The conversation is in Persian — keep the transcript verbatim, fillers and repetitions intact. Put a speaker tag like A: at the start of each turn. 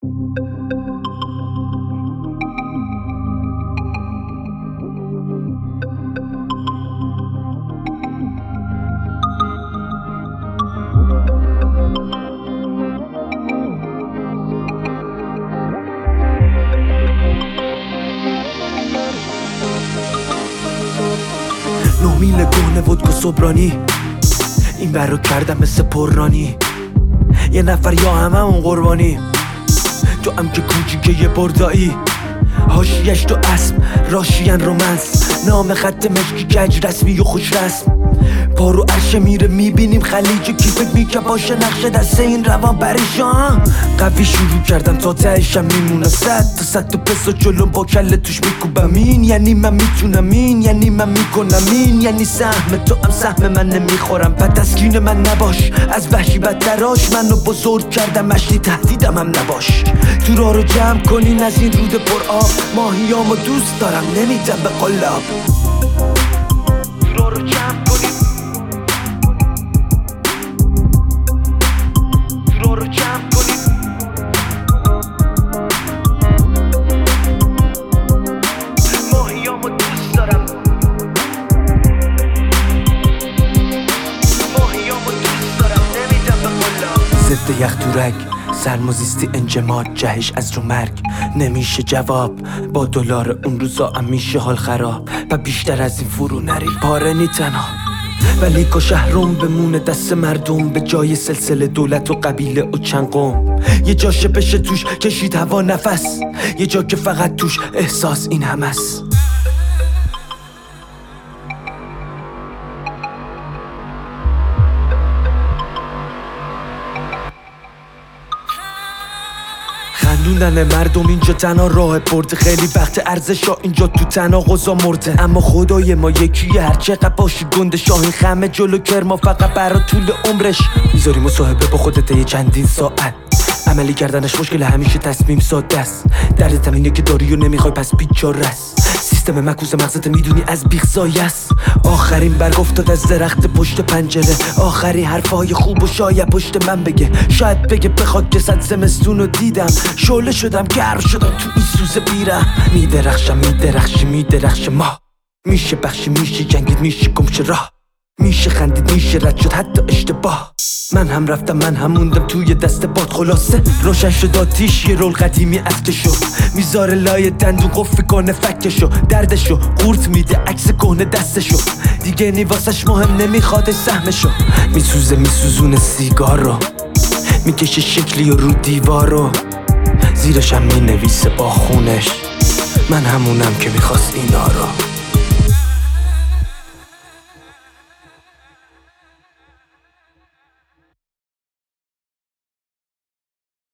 A: نه میل گونه ودکو صبرانی این بر رو کردم مثل پررانی. یه نفر یا همه اون قربانی، تو هم که کوچیکه یه بردایی. حاشیه‌اش تو اسب راشیان رومنس، نام خط مشکی گج رسمی و خوش رسم. پارو عرشه میره میبینیم خلیج کی فکر میکه باشه نقشه دست این روان پریشان. قوی شروع کردم تا تهشم میمونه صد تا صد تا پسو جلوم با کله توش میکوبم. این یعنی من میتونم، این یعنی من میکنم، این یعنی سهم تو هم سهم من نمیخورم. پس تسکین من نباش از وحشی بدتراش، منو بزرگ کردم مشتی تهدیدم هم نباش. تو راه رو جمع کنین از این رود پر آب، ماهیامو دوست دارم نمیدم به قلاب. تو راه رو جمع کنین، تو راه رو جمع کنین. ماهیامو دوست دارم، ماهیامو دوست دارم نمیدم به قلاب. ضد یخ تورک سرمازیستی انجماد، جهش از رو مرگ نمیشه جواب. با دلار اون روزا هم میشه حال خراب، و بیشتر از این فرو نریم پاره نی تنها. ولی که شهرم بمونه دست مردم، به جای سلسله دولت و قبیله و چند قوم. یه جاشه بشه توش کشید هوا نفس، یه جا که فقط توش احساس این هم است. خندوندن مردم اینجا تنها راه برده، خیلی وقت ارزشا اینجا تو تناقضا مرده. اما خدای ما یکیه هر چقدر باشی گنده، شاهین خمه جلو کرما فقط برا طول عمرش. میذاری مصاحبه با خودت یه چندین ساعت، عملی کردنش مشکل همیشه تصمیم ساده است. دردت اینه که داری و نمیخوای پس بیچاره است. سیستم مکوس مغزت میدونی از بیخ سایه است. آخرین برگ افتاد از درخت پشت پنجره، آخری حرفای خوب و شاید پشت من بگه. شاید بگه بخواد که صد زمستون رو دیدم، شعله شدم گرم شدم تو این سوز بیرم. میدرخشم میدرخشی میدرخش ما، میشه بخشی میشه جنگید میشه گمشه راه، میشه خندید میشه رد شد حتی اشتباه. من هم رفتم من هم موندم توی دست باد، خلاصه روشن شد آتیش یه رول قدیمی از کشو. میذاره لای دندون قفل کنه فکشو، دردشو قورت میده عکس کهنه دستشو. دیگه نیواسش مهم نمیخواد سهمشو، میسوزه میسوزونه سیگار رو، میکشه شکلی و رو دیوار رو، زیرش هم مینویسه با خونش من همونم که میخواست اینا رو.